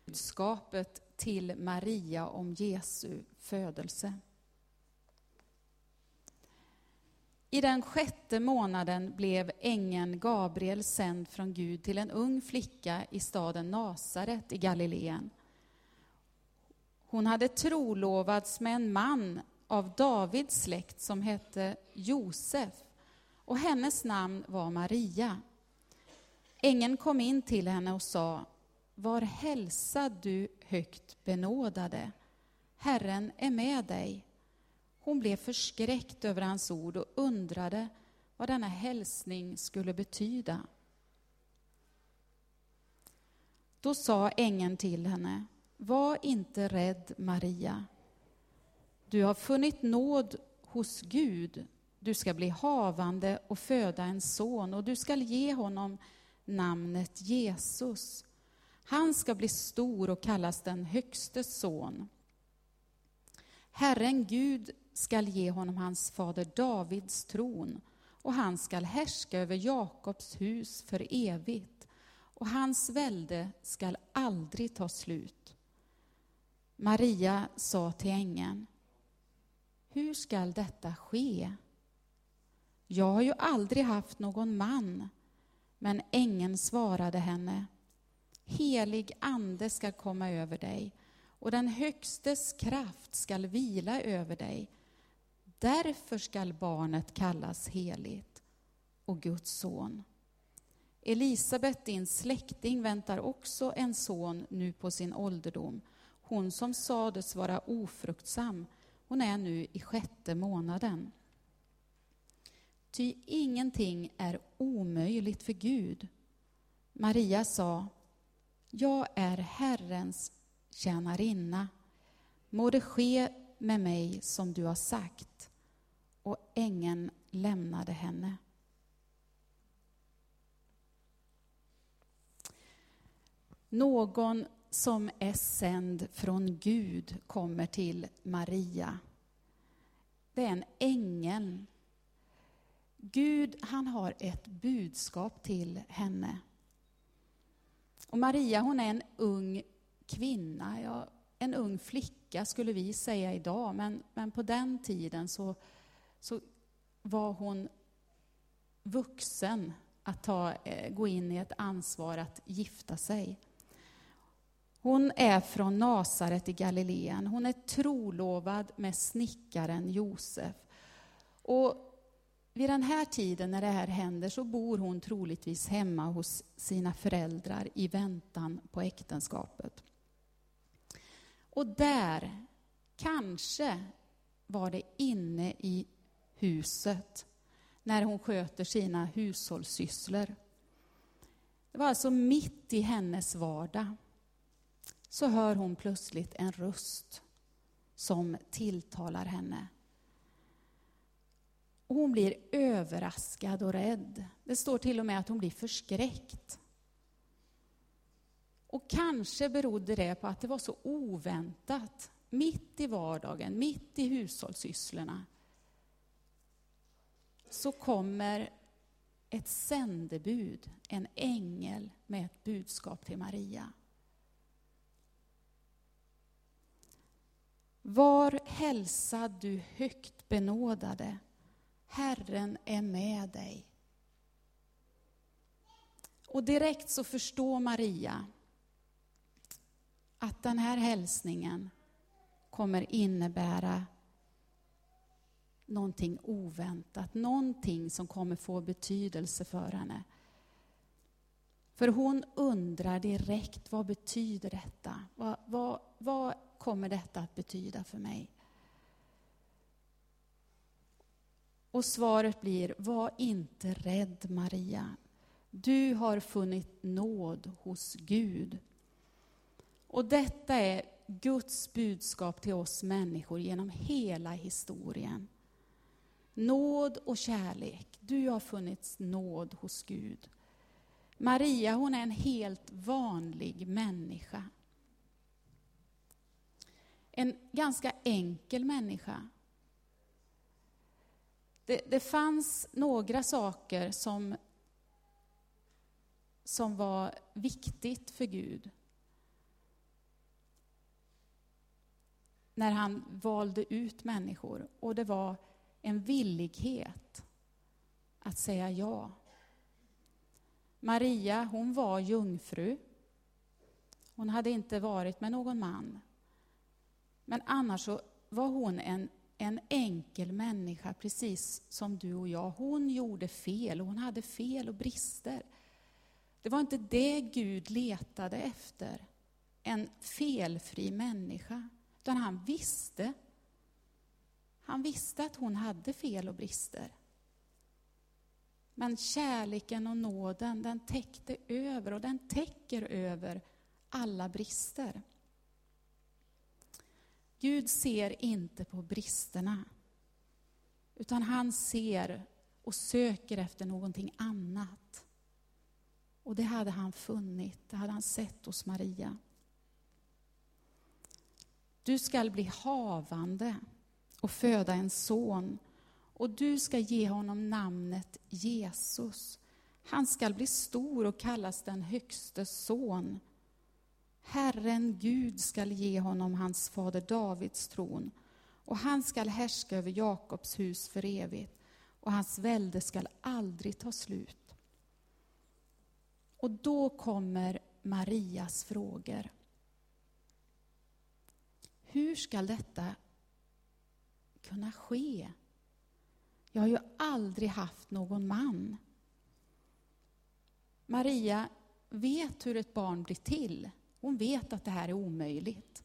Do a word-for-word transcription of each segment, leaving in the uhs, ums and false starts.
budskapet till Maria om Jesu födelse. I den sjätte månaden blev ängeln Gabriel sänd från Gud till en ung flicka i staden Nasaret i Galileen. Hon hade trolovats med en man av Davids släkt som hette Josef, och hennes namn var Maria. Ängeln kom in till henne och sa: var hälsad du högt benådade, Herren är med dig. Hon blev förskräckt över hans ord och undrade vad denna hälsning skulle betyda. Då sa ängeln till henne: var inte rädd, Maria. Du har funnit nåd hos Gud. Du ska bli havande och föda en son, och du ska ge honom namnet Jesus. Han ska bli stor och kallas den högstes son. Herren Gud skall ge honom hans fader Davids tron, och han skall härska över Jakobs hus för evigt, och hans välde skall aldrig ta slut. Maria sa till ängeln: hur skall detta ske? Jag har ju aldrig haft någon man. Men ängeln svarade henne: helig ande skall komma över dig, och den högstes kraft skall vila över dig. Därför skall barnet kallas heligt och Guds son. Elisabet, din släkting, väntar också en son nu på sin ålderdom. Hon som sades vara ofruktsam, hon är nu i sjätte månaden. Ty ingenting är omöjligt för Gud. Maria sa: jag är Herrens tjänarinna. Må det ske med mig som du har sagt. Och ängeln lämnade henne. Någon som är sänd från Gud kommer till Maria. Det är en ängel. Gud, han har ett budskap till henne. Och Maria, hon är en ung kvinna, ja, en ung flicka skulle vi säga idag, men, men på den tiden så, så var hon vuxen att ta, eh, gå in i ett ansvar att gifta sig. Hon är från Nasaret i Galileen. Hon är trolovad med snickaren Josef. Och vid den här tiden när det här händer så bor hon troligtvis hemma hos sina föräldrar i väntan på äktenskapet. Och där, kanske var det inne i huset när hon sköter sina hushållssysslor. Det var alltså mitt i hennes vardag. Så hör hon plötsligt en röst som tilltalar henne. Och hon blir överraskad och rädd. Det står till och med att hon blir förskräckt. Och kanske berodde det på att det var så oväntat. Mitt i vardagen, mitt i hushållssysslorna, så kommer ett sändebud, en ängel med ett budskap till Maria. Var hälsad du högt benådade, Herren är med dig. Och direkt så förstår Maria att den här hälsningen kommer innebära någonting oväntat, någonting som kommer få betydelse för henne. För hon undrar direkt, vad betyder detta? Vad, vad, vad kommer detta att betyda för mig? Och svaret blir: var inte rädd, Maria. Du har funnit nåd hos Gud. Och detta är Guds budskap till oss människor genom hela historien. Nåd och kärlek. Du har funnit nåd hos Gud. Maria, hon är en helt vanlig människa. En ganska enkel människa. Det, det fanns några saker som, som var viktigt för Gud. när han valde ut människor. Och det var en villighet att säga ja. Maria, hon var jungfru. Hon hade inte varit med någon man. Men annars så var hon en, en enkel människa, precis som du och jag. Hon gjorde fel, hon hade fel och brister. Det var inte det Gud letade efter, en felfri människa. Utan han visste, han visste att hon hade fel och brister. Men kärleken och nåden, den täckte över och den täcker över alla brister. Gud ser inte på bristerna, utan han ser och söker efter någonting annat. Och det hade han funnit, det hade han sett hos Maria. Du skall bli havande och föda en son, och du ska ge honom namnet Jesus. Han skall bli stor och kallas den högste son. Herren Gud skall ge honom hans fader Davids tron, och han skall härska över Jakobs hus för evigt, och hans välde skall aldrig ta slut. Och då kommer Marias frågor. Hur ska detta kunna ske? Jag har ju aldrig haft någon man. Maria vet hur ett barn blir till. Hon vet att det här är omöjligt.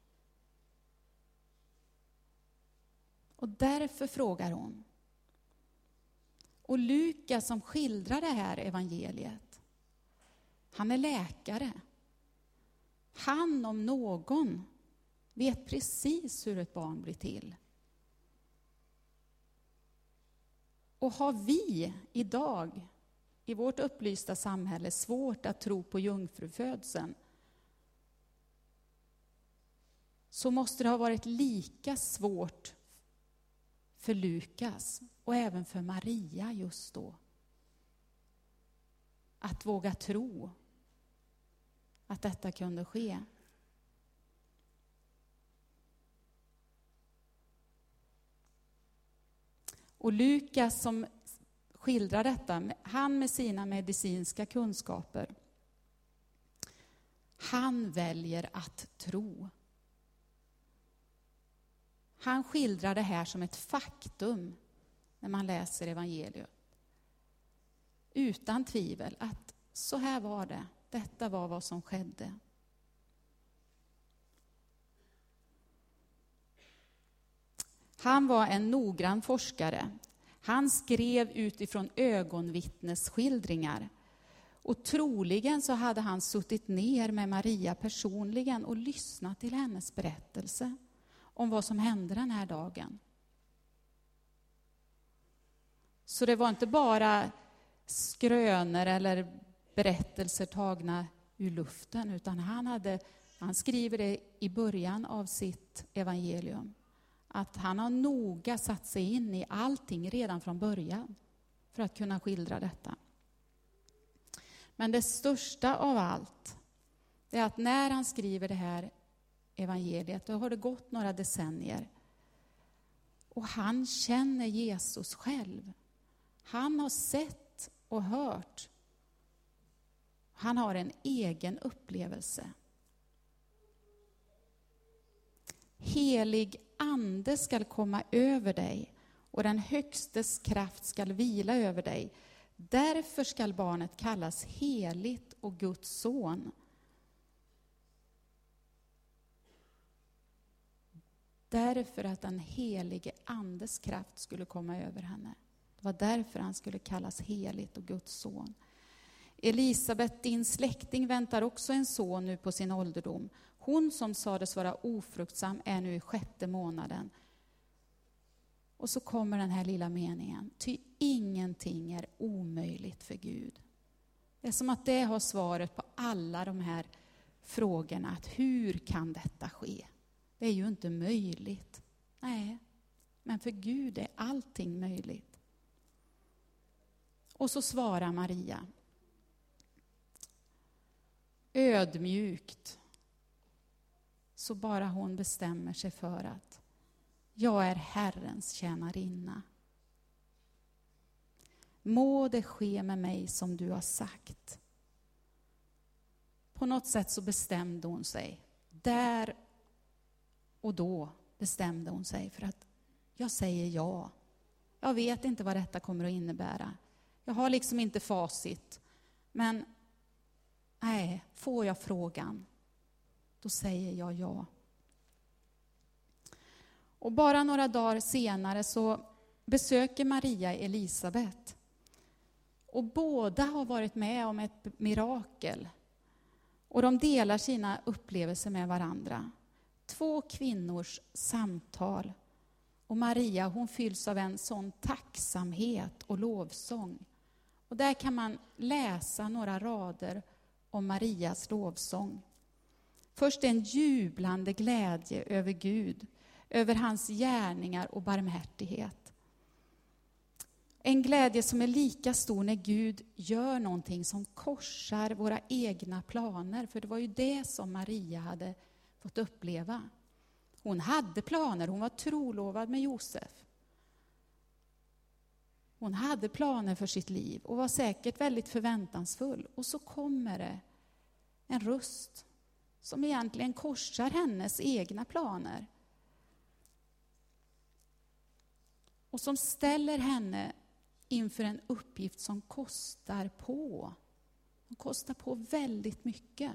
Och därför frågar hon. Och Lukas som skildrar det här evangeliet, han är läkare. Han om någon vet precis hur ett barn blir till. Och har vi idag i vårt upplysta samhälle svårt att tro på jungfrufödseln, så måste det ha varit lika svårt för Lukas och även för Maria just då. Att våga tro att detta kunde ske. Och Lukas som skildrar detta, han med sina medicinska kunskaper, han väljer att tro. Han skildrar det här som ett faktum när man läser evangeliet. Utan tvivel att så här var det. Detta var vad som skedde. Han var en noggrann forskare. Han skrev utifrån ögonvittnesskildringar. Och troligen så hade han suttit ner med Maria personligen och lyssnat till hennes berättelse om vad som hände den här dagen. Så det var inte bara skrönor eller berättelser tagna ur luften, utan han, hade, han skriver det i början av sitt evangelium. Att han har noga satt sig in i allting redan från början för att kunna skildra detta. Men det största av allt är att när han skriver det här evangeliet, då har det gått några decennier. Och han känner Jesus själv. Han har sett och hört. Han har en egen upplevelse. Helig ande skall komma över dig, och den högstes kraft skall vila över dig. Därför skall barnet kallas heligt och Guds son. Därför att den helige andes kraft skulle komma över henne. Det var därför han skulle kallas heligt och Guds son. Elisabet, din släkting, väntar också en son nu på sin ålderdom. Hon som sades vara ofruktsam är nu i sjätte månaden. Och så kommer den här lilla meningen. Ty ingenting är omöjligt för Gud. Det är som att det har svaret på alla de här frågorna. Att hur kan detta ske? Det är ju inte möjligt. Nej, men för Gud är allting möjligt. Och så svarar Maria. Ödmjukt så bara hon bestämmer sig för att jag är Herrens tjänarinna. Må det ske med mig som du har sagt. På något sätt så bestämde hon sig. Där och då bestämde hon sig för att jag säger ja. Jag vet inte vad detta kommer att innebära. Jag har liksom inte facit. Men nej, får jag frågan, då säger jag ja. Och bara några dagar senare så besöker Maria Elisabet. Och båda har varit med om ett mirakel. Och de delar sina upplevelser med varandra. Två kvinnors samtal. Och Maria, hon fylls av en sån tacksamhet och lovsång. Och där kan man läsa några rader om Marias lovsång. Först en jublande glädje över Gud, över hans gärningar och barmhärtighet. En glädje som är lika stor när Gud gör någonting som korsar våra egna planer. För det var ju det som Maria hade fått uppleva. Hon hade planer, hon var trolovad med Josef. Hon hade planer för sitt liv och var säkert väldigt förväntansfull. Och så kommer det en röst som egentligen korsar hennes egna planer. Och som ställer henne inför en uppgift som kostar på. Den kostar på väldigt mycket.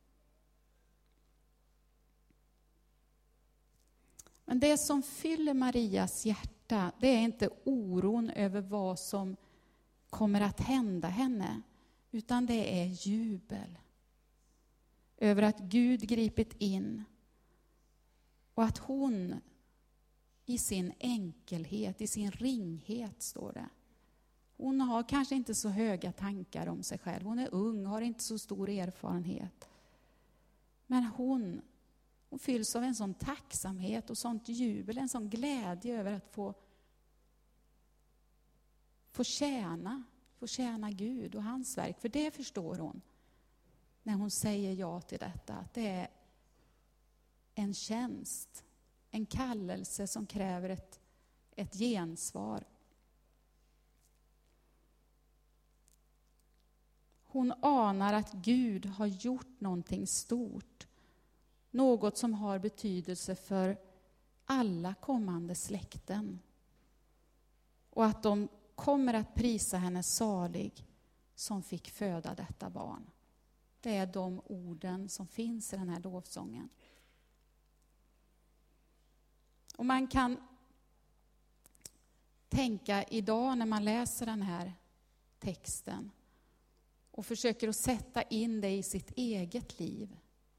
Men det som fyller Marias hjärta, det är inte oron över vad som kommer att hända henne, utan det är jubel över att Gud gripit in och att hon i sin enkelhet, i sin ringhet, står det. Hon har kanske inte så höga tankar om sig själv. Hon är ung, har inte så stor erfarenhet. Men hon, hon fylls av en sån tacksamhet och sånt jubel, en sån glädje över att få, få tjäna, få tjäna Gud och hans verk. För det förstår hon när hon säger ja till detta, att det är en tjänst, en kallelse som kräver ett, ett gensvar. Hon anar att Gud har gjort någonting stort. Något som har betydelse för alla kommande släkten. Och att de kommer att prisa henne salig som fick föda detta barn. Det är de orden som finns i den här lovsången. Och man kan tänka idag när man läser den här texten och försöker att sätta in det i sitt eget liv.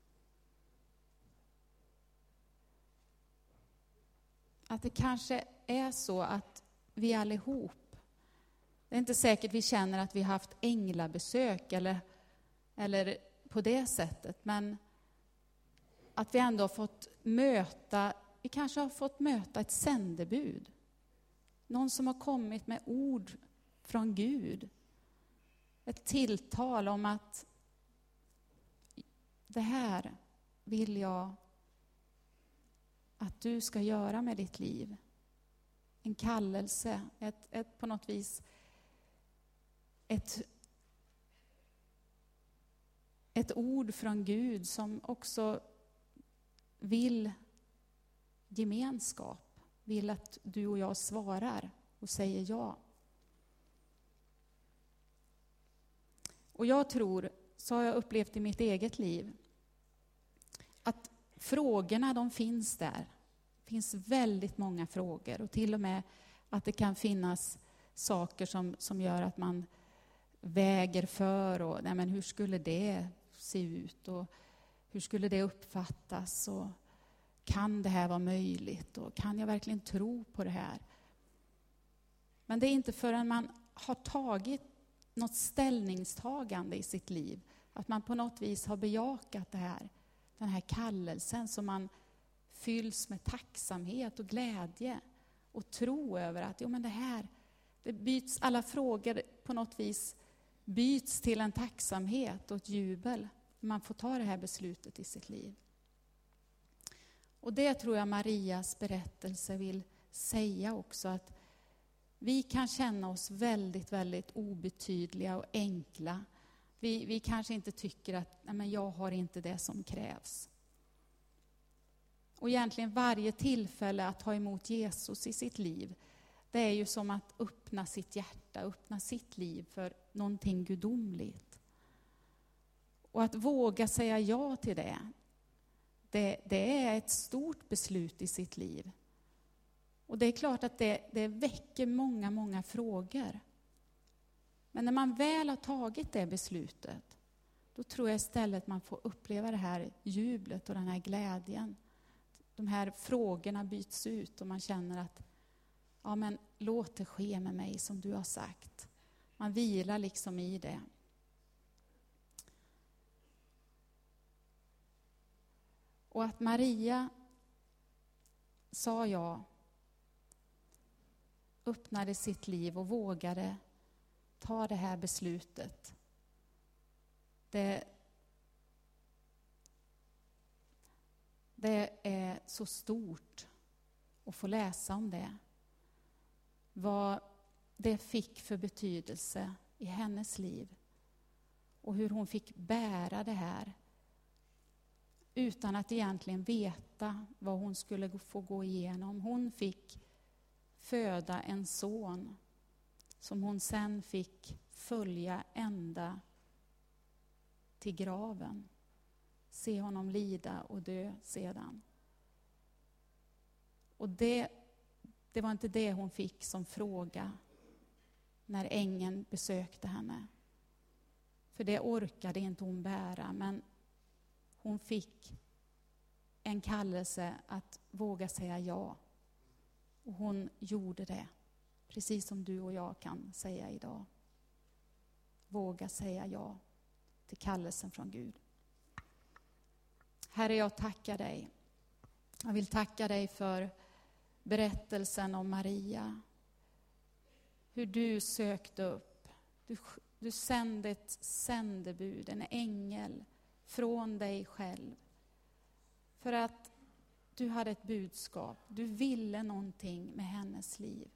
Att det kanske är så att vi allihop, det är inte säkert vi känner att vi har haft änglabesök eller, eller på det sättet, men att vi ändå har fått möta, vi kanske har fått möta ett sändebud. Någon som har kommit med ord från Gud. Ett tilltal om att det här vill jag att du ska göra med ditt liv. En kallelse, ett, ett på något vis ett, ett ord från Gud som också vill gemenskap, vill att du och jag svarar och säger ja. Och jag tror, så har jag upplevt i mitt eget liv, att frågorna, de finns där. Det finns väldigt många frågor och till och med att det kan finnas saker som, som gör att man väger för och nej men hur skulle det se ut och hur skulle det uppfattas och kan det här vara möjligt och kan jag verkligen tro på det här? Men det är inte förrän man har tagit något ställningstagande i sitt liv, att man på något vis har bejakat det här, den här kallelsen som man fylls med tacksamhet och glädje och tro över att jo, men det här, det byts, alla frågor på något vis byts till en tacksamhet och ett jubel. Man får ta det här beslutet i sitt liv. Och det tror jag Marias berättelse vill säga också, att vi kan känna oss väldigt, väldigt obetydliga och enkla. Vi, vi kanske inte tycker att nej, men jag har inte det som krävs. Och egentligen varje tillfälle att ta emot Jesus i sitt liv, det är ju som att öppna sitt hjärta, öppna sitt liv för någonting gudomligt. Och att våga säga ja till det, det, det är ett stort beslut i sitt liv. Och det är klart att det, det väcker många, många frågor. Men när man väl har tagit det beslutet, då tror jag istället man får uppleva det här jublet och den här glädjen. De här frågorna byts ut och man känner att ja, men låt det ske med mig som du har sagt. Man vilar liksom i det. Och att Maria sa ja, öppnade sitt liv och vågade ta det här beslutet. Det, det är så stort att få läsa om det. Vad det fick för betydelse i hennes liv. Och hur hon fick bära det här utan att egentligen veta vad hon skulle få gå igenom. Hon fick föda en son som hon sen fick följa ända till graven. Se honom lida och dö sedan. Och det, det var inte det hon fick som fråga när ängeln besökte henne. För det orkade inte hon bära, men hon fick en kallelse att våga säga ja. Och hon gjorde det, precis som du och jag kan säga idag. Våga säga ja till kallelsen från Gud. Herre, jag tackar dig. Jag vill tacka dig för berättelsen om Maria. Hur du sökte upp. Du, du sände ett sändebud, en ängel från dig själv. För att du hade ett budskap. Du ville någonting med hennes liv.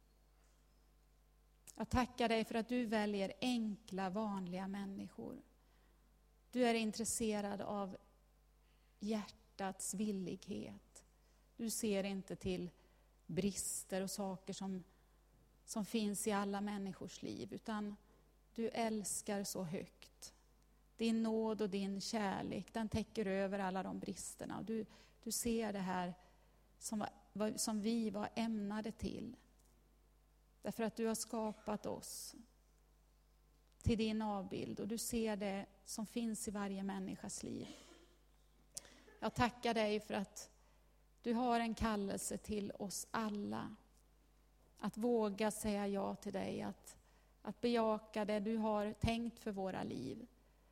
Jag tackar dig för att du väljer enkla, vanliga människor. Du är intresserad av hjärtats villighet. Du ser inte till brister och saker som, som finns i alla människors liv, utan du älskar så högt. Din nåd och din kärlek, den täcker över alla de bristerna. Och du, du ser det här som, som vi var ämnade till. Därför att du har skapat oss till din avbild. Och du ser det som finns i varje människas liv. Jag tackar dig för att du har en kallelse till oss alla. Att våga säga ja till dig. Att, att bejaka det du har tänkt för våra liv.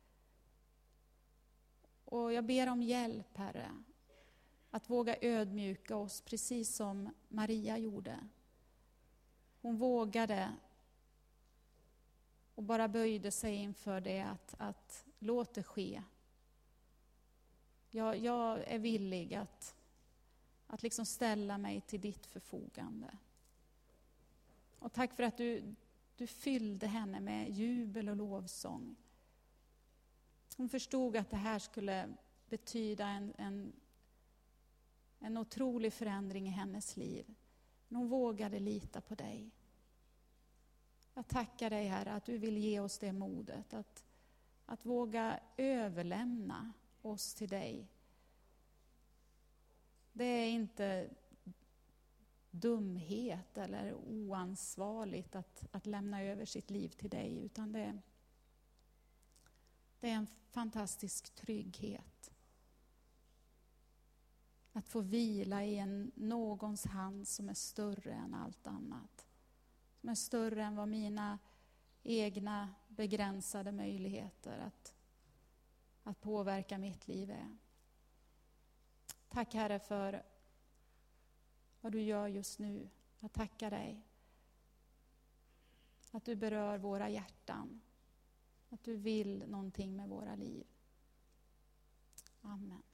Och jag ber om hjälp, Herre. Att våga ödmjuka oss precis som Maria gjorde. Hon vågade och bara böjde sig inför det att, att låt det ske. Jag, jag är villig att, att liksom ställa mig till ditt förfogande. Och tack för att du, du fyllde henne med jubel och lovsång. Hon förstod att det här skulle betyda en, en, en otrolig förändring i hennes liv. Men hon vågade lita på dig. Jag tackar dig, Herre, att du vill ge oss det modet. Att, att våga överlämna oss till dig. Det är inte dumhet eller oansvarigt att, att lämna över sitt liv till dig. Utan det, det är en fantastisk trygghet. Att få vila i en någons hand som är större än allt annat. Som är större än vad mina egna begränsade möjligheter att, att påverka mitt liv är. Tack, Herre, för vad du gör just nu. Jag tackar dig. Att du berör våra hjärtan. Att du vill någonting med våra liv. Amen.